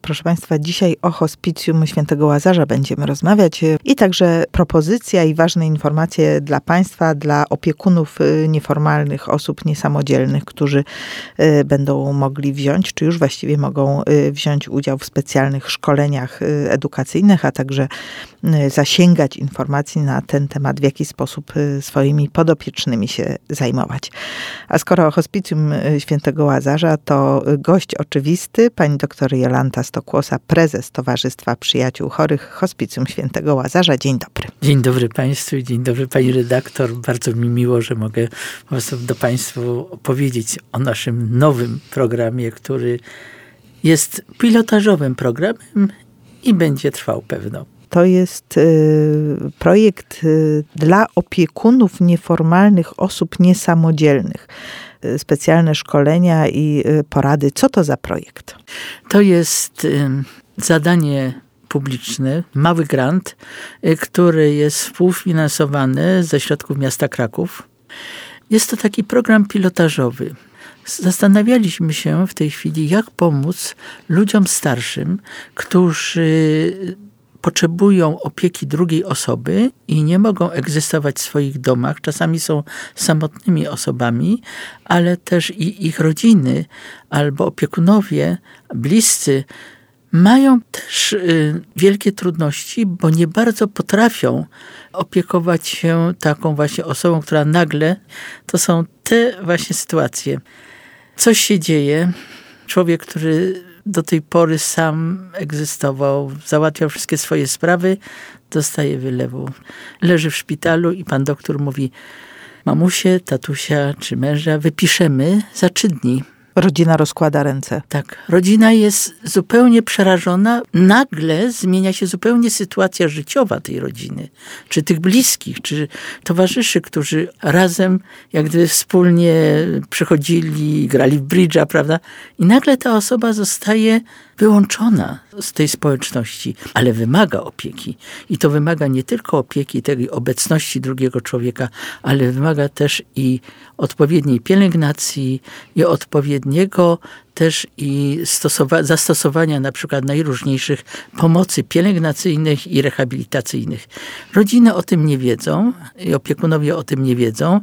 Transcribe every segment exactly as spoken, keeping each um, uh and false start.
Proszę Państwa, dzisiaj o Hospicjum Świętego Łazarza będziemy rozmawiać i także propozycja i ważne informacje dla Państwa, dla opiekunów nieformalnych, osób niesamodzielnych, którzy będą mogli wziąć, czy już właściwie mogą wziąć udział w specjalnych szkoleniach edukacyjnych, a także zasięgać informacji na ten temat, w jaki sposób swoimi podopiecznymi się zajmować. A skoro o Hospicjum Świętego Łazarza, to gość oczywisty, pani doktor Jolanta Stokłosa, prezes Towarzystwa Przyjaciół Chorych Hospicjum Świętego Łazarza. Dzień dobry. Dzień dobry Państwu i dzień dobry Pani redaktor. Bardzo mi miło, że mogę po prostu do Państwu opowiedzieć o naszym nowym programie, który jest pilotażowym programem i będzie trwał pewno. To jest y, projekt y, dla opiekunów nieformalnych osób niesamodzielnych. Y, specjalne szkolenia i y, porady. Co to za projekt? To jest y, zadanie publiczne, mały grant, y, który jest współfinansowany ze środków miasta Kraków. Jest to taki program pilotażowy. Zastanawialiśmy się w tej chwili, jak pomóc ludziom starszym, którzy potrzebują opieki drugiej osoby i nie mogą egzystować w swoich domach. Czasami są samotnymi osobami, ale też i ich rodziny albo opiekunowie, bliscy mają też y, wielkie trudności, bo nie bardzo potrafią opiekować się taką właśnie osobą, która nagle, to są te właśnie sytuacje. Coś się dzieje. Człowiek, który do tej pory sam egzystował, załatwiał wszystkie swoje sprawy, dostaje wylewu. Leży w szpitalu i pan doktor mówi: mamusię, tatusia czy męża wypiszemy za trzy dni. Rodzina rozkłada ręce. Tak. Rodzina jest zupełnie przerażona. Nagle zmienia się zupełnie sytuacja życiowa tej rodziny. Czy tych bliskich, czy towarzyszy, którzy razem jak gdyby wspólnie przychodzili, grali w bridge'a, prawda? I nagle ta osoba zostaje wyłączona z tej społeczności, ale wymaga opieki. I to wymaga nie tylko opieki, tej obecności drugiego człowieka, ale wymaga też i odpowiedniej pielęgnacji i odpowiedniego też i stosowa- zastosowania na przykład najróżniejszych pomocy pielęgnacyjnych i rehabilitacyjnych. Rodziny o tym nie wiedzą i opiekunowie o tym nie wiedzą.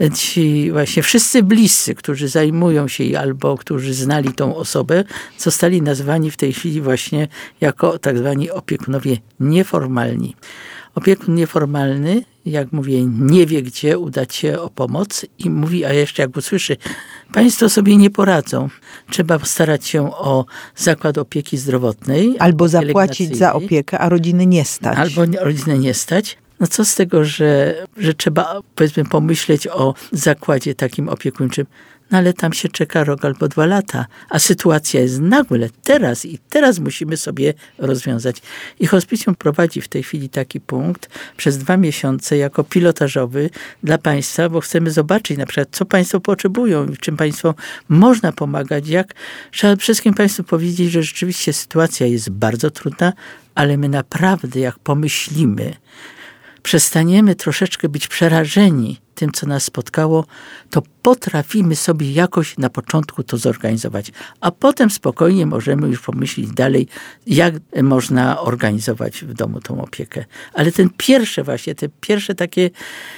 Ci właśnie wszyscy bliscy, którzy zajmują się albo którzy znali tą osobę, zostali nazwani w tej chwili właśnie jako tak zwani opiekunowie nieformalni. Opiekun nieformalny, jak mówię, nie wie, gdzie udać się o pomoc i mówi, a jeszcze jak usłyszy, państwo sobie nie poradzą. Trzeba starać się o zakład opieki zdrowotnej. Albo zapłacić za opiekę, a rodziny nie stać. Albo rodziny nie stać. No co z tego, że, że trzeba powiedzmy pomyśleć o zakładzie takim opiekuńczym. No ale tam się czeka rok albo dwa lata, a sytuacja jest nagle, teraz i teraz musimy sobie rozwiązać. I Hospicjum prowadzi w tej chwili taki punkt przez dwa miesiące jako pilotażowy dla Państwa, bo chcemy zobaczyć na przykład, co Państwo potrzebują, w czym Państwo można pomagać, jak. Trzeba wszystkim Państwu powiedzieć, że rzeczywiście sytuacja jest bardzo trudna, ale my naprawdę, jak pomyślimy, przestaniemy troszeczkę być przerażeni tym, co nas spotkało, to potrafimy sobie jakoś na początku to zorganizować. A potem spokojnie możemy już pomyśleć dalej, jak można organizować w domu tą opiekę. Ale ten pierwsze właśnie, te pierwsze takie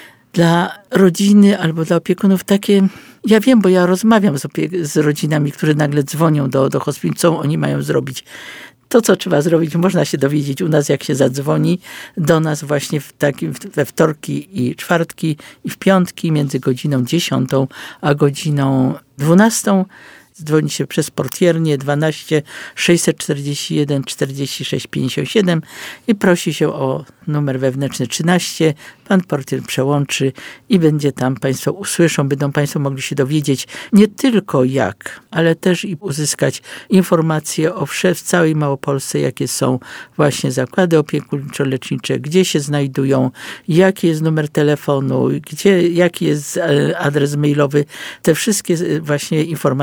dla rodziny albo dla opiekunów takie, ja wiem, bo ja rozmawiam z, opie- z rodzinami, które nagle dzwonią do, do hospicjum, co oni mają zrobić. To, co trzeba zrobić, można się dowiedzieć u nas, jak się zadzwoni do nas właśnie w takim, we wtorki i czwartki i w piątki między godziną dziesiątą a godziną dwunastą. Dzwoni się przez portiernię dwanaście sześćset czterdzieści jeden czterdzieści sześć pięćdziesiąt siedem i prosi się o numer wewnętrzny trzynaście. Pan portier przełączy i będzie tam Państwo usłyszą, będą Państwo mogli się dowiedzieć nie tylko jak, ale też i uzyskać informacje o wsze w całej Małopolsce, jakie są właśnie zakłady opiekuńczo-lecznicze, gdzie się znajdują, jaki jest numer telefonu, gdzie, jaki jest adres mailowy. Te wszystkie właśnie informacje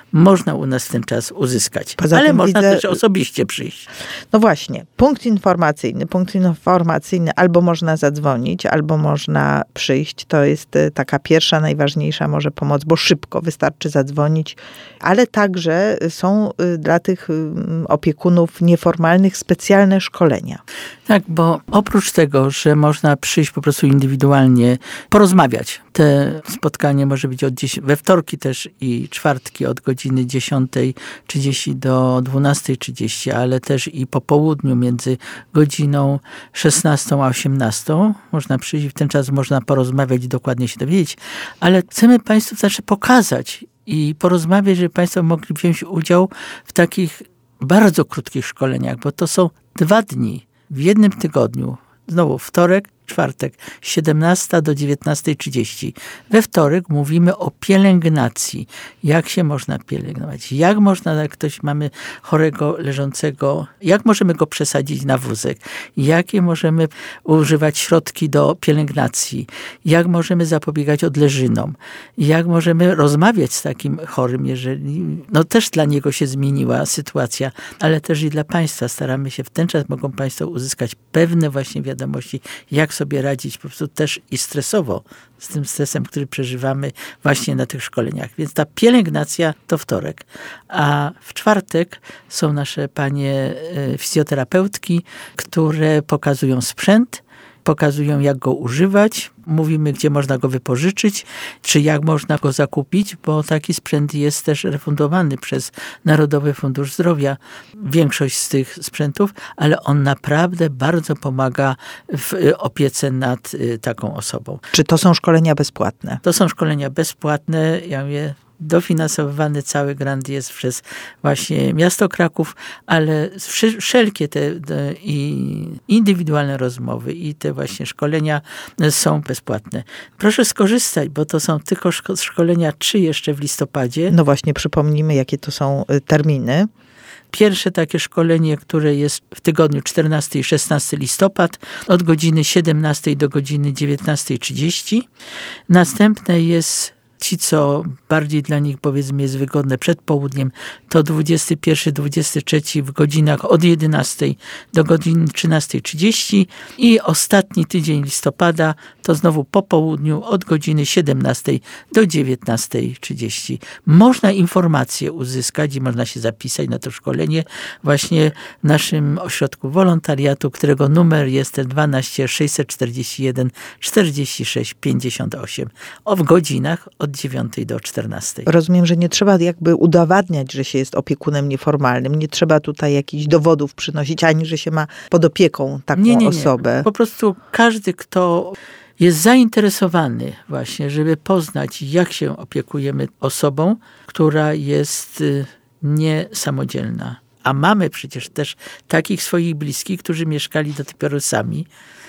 można u nas w ten czas uzyskać. Poza Ale tym można widzę... też osobiście przyjść. No właśnie, punkt informacyjny. Punkt informacyjny albo można zadzwonić, albo można przyjść. To jest taka pierwsza, najważniejsza może pomoc, bo szybko wystarczy zadzwonić, ale także są dla tych opiekunów nieformalnych specjalne szkolenia. Tak, bo oprócz tego, że można przyjść po prostu indywidualnie, porozmawiać. Te spotkanie może być od dziesiątej, we wtorki też i czwartki od godziny dziesiątej trzydzieści do dwunastej trzydzieści, ale też i po południu między godziną szesnastą a osiemnastą. Można przyjść i w ten czas można porozmawiać i dokładnie się dowiedzieć, ale chcemy Państwu znaczy pokazać i porozmawiać, żeby Państwo mogli wziąć udział w takich bardzo krótkich szkoleniach, bo to są dwa dni w jednym tygodniu. Znowu wtorek, czwartek, siedemnasta do dziewiętnastej trzydzieści. We wtorek mówimy o pielęgnacji. Jak się można pielęgnować? Jak można, jak ktoś mamy chorego, leżącego, jak możemy go przesadzić na wózek? Jakie możemy używać środki do pielęgnacji? Jak możemy zapobiegać odleżynom? Jak możemy rozmawiać z takim chorym, jeżeli, no też dla niego się zmieniła sytuacja, ale też i dla Państwa. Staramy się, w ten czas mogą Państwo uzyskać pewne właśnie wiadomości, jak sobie radzić po prostu też i stresowo z tym stresem, który przeżywamy właśnie na tych szkoleniach. Więc ta pielęgnacja to wtorek. A w czwartek są nasze panie fizjoterapeutki, które pokazują sprzęt, pokazują jak go używać, mówimy gdzie można go wypożyczyć, czy jak można go zakupić, bo taki sprzęt jest też refundowany przez Narodowy Fundusz Zdrowia. Większość z tych sprzętów, ale on naprawdę bardzo pomaga w opiece nad taką osobą. Czy to są szkolenia bezpłatne? To są szkolenia bezpłatne, ja mówię, dofinansowany cały grant jest przez właśnie miasto Kraków, ale wszelkie te, te i indywidualne rozmowy i te właśnie szkolenia są bezpłatne. Proszę skorzystać, bo to są tylko szkolenia trzy jeszcze w listopadzie. No właśnie, przypomnijmy, jakie to są terminy. Pierwsze takie szkolenie, które jest w tygodniu czternastego i szesnastego listopada od godziny siedemnastej do godziny dziewiętnastej trzydzieści. Następne jest ci, co bardziej dla nich powiedzmy jest wygodne przed południem, to dwudziestego pierwszego dwudziestego trzeciego w godzinach od jedenastej do godziny trzynastej trzydzieści i ostatni tydzień listopada to znowu po południu od godziny siedemnastej do dziewiętnastej trzydzieści. Można informacje uzyskać i można się zapisać na to szkolenie właśnie w naszym ośrodku wolontariatu, którego numer jest dwanaście sześćset czterdzieści jeden czterdzieści sześć pięćdziesiąt osiem. O w godzinach od dziewiątej do czternastej. Rozumiem, że nie trzeba jakby udowadniać, że się jest opiekunem nieformalnym. Nie trzeba tutaj jakichś dowodów przynosić, ani że się ma pod opieką taką nie, nie, nie. osobę. Po prostu każdy, kto jest zainteresowany właśnie, żeby poznać, jak się opiekujemy osobą, która jest niesamodzielna. A mamy przecież też takich swoich bliskich, którzy mieszkali do tej pory sami.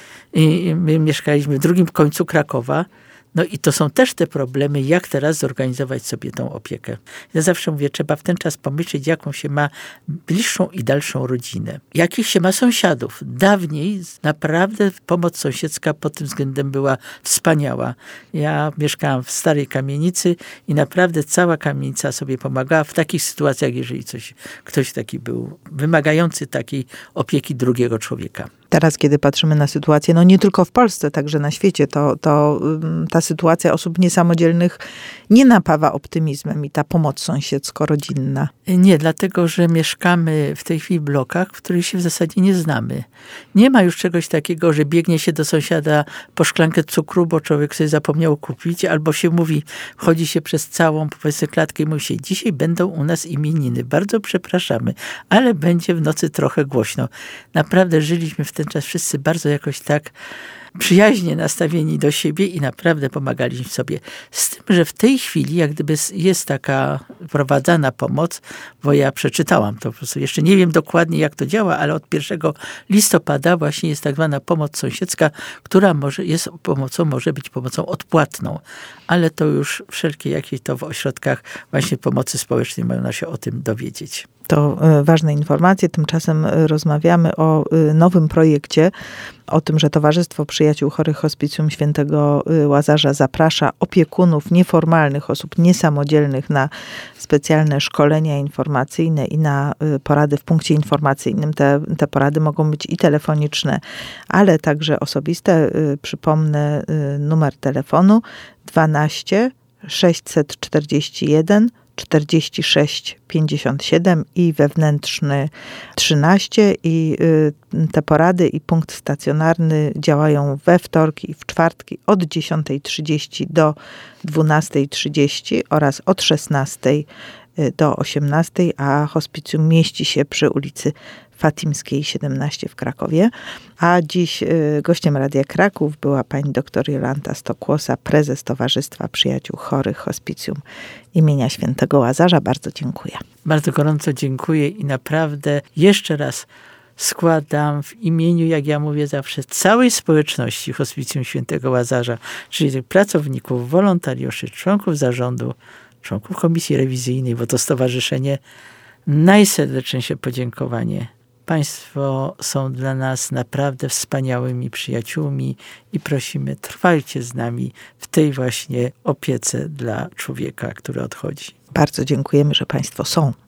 I my mieszkaliśmy w drugim końcu Krakowa. No i to są też te problemy, jak teraz zorganizować sobie tą opiekę. Ja zawsze mówię, trzeba w ten czas pomyśleć, jaką się ma bliższą i dalszą rodzinę. Jakich się ma sąsiadów. Dawniej naprawdę pomoc sąsiedzka pod tym względem była wspaniała. Ja mieszkałam w starej kamienicy i naprawdę cała kamienica sobie pomagała w takich sytuacjach, jeżeli coś, ktoś taki był wymagający takiej opieki drugiego człowieka. Teraz, kiedy patrzymy na sytuację, no nie tylko w Polsce, także na świecie, to, to ta sytuacja osób niesamodzielnych nie napawa optymizmem i ta pomoc sąsiedzko-rodzinna. Nie, dlatego, że mieszkamy w tej chwili w blokach, w których się w zasadzie nie znamy. Nie ma już czegoś takiego, że biegnie się do sąsiada po szklankę cukru, bo człowiek sobie zapomniał kupić, albo się mówi, chodzi się przez całą powiedzmy klatkę i mówi się, dzisiaj będą u nas imieniny, bardzo przepraszamy, ale będzie w nocy trochę głośno. Naprawdę żyliśmy w ten czas wszyscy bardzo jakoś tak przyjaźnie nastawieni do siebie i naprawdę pomagaliśmy sobie. Z tym, że w tej chwili jak gdyby jest taka wprowadzana pomoc, bo ja przeczytałam to po prostu. Jeszcze nie wiem dokładnie jak to działa, ale od pierwszego listopada właśnie jest tak zwana pomoc sąsiedzka, która może jest pomocą, może być pomocą odpłatną. Ale to już wszelkie jakieś to w ośrodkach właśnie pomocy społecznej można się o tym dowiedzieć. To ważne informacje. Tymczasem rozmawiamy o nowym projekcie, o tym, że Towarzystwo Przyjaciół Chorych Hospicjum Świętego Łazarza zaprasza opiekunów nieformalnych, osób niesamodzielnych na specjalne szkolenia informacyjne i na porady w punkcie informacyjnym. Te, te porady mogą być i telefoniczne, ale także osobiste. Przypomnę numer telefonu dwanaście sześćset czterdzieści jeden czterdzieści sześć pięćdziesiąt siedem i wewnętrzny trzynaście i te porady i punkt stacjonarny działają we wtorki i w czwartki od dziesiątej trzydzieści do dwunastej trzydzieści oraz od szesnastej do osiemnastej, a hospicjum mieści się przy ulicy Fatimskiej siedemnaście w Krakowie. A dziś gościem Radia Kraków była pani dr Jolanta Stokłosa, prezes Towarzystwa Przyjaciół Chorych Hospicjum imienia Świętego Łazarza. Bardzo dziękuję. Bardzo gorąco dziękuję i naprawdę jeszcze raz składam w imieniu, jak ja mówię zawsze, całej społeczności Hospicjum Świętego Łazarza, czyli tych pracowników, wolontariuszy, członków zarządu, członków komisji rewizyjnej, bo to stowarzyszenie, najserdeczniejsze podziękowanie. Państwo są dla nas naprawdę wspaniałymi przyjaciółmi i prosimy, trwajcie z nami w tej właśnie opiece dla człowieka, który odchodzi. Bardzo dziękujemy, że Państwo są.